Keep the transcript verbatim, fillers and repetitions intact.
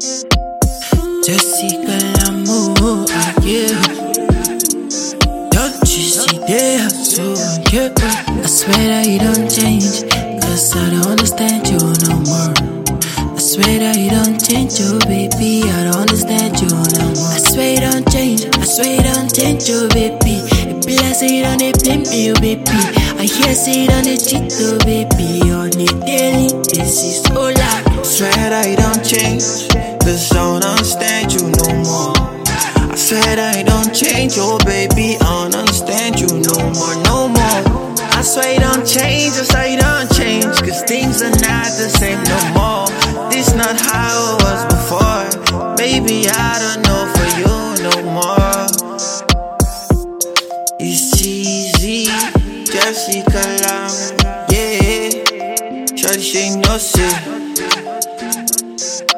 Jessica l'amour, yeah. Don't you see that hustle, yeah. I swear that you don't change, cause I don't understand you no more. I swear that you don't change, oh baby, I don't understand you no more. I swear you don't change, I swear you don't change, oh baby. It be like say you don't blame me, oh baby. I hear say you don't cheat, oh baby. On a daily basis, oh like. Swear that you don't change, cause I don't understand you no more. I swear that you don't change, oh baby, I don't understand you no more, no more. I swear you don't change, I swear you don't change, cause things are not the same no more. This not how it was before, baby, I don't know for you no more. It's easy, Jessica Lam, yeah. Shawty she knows it.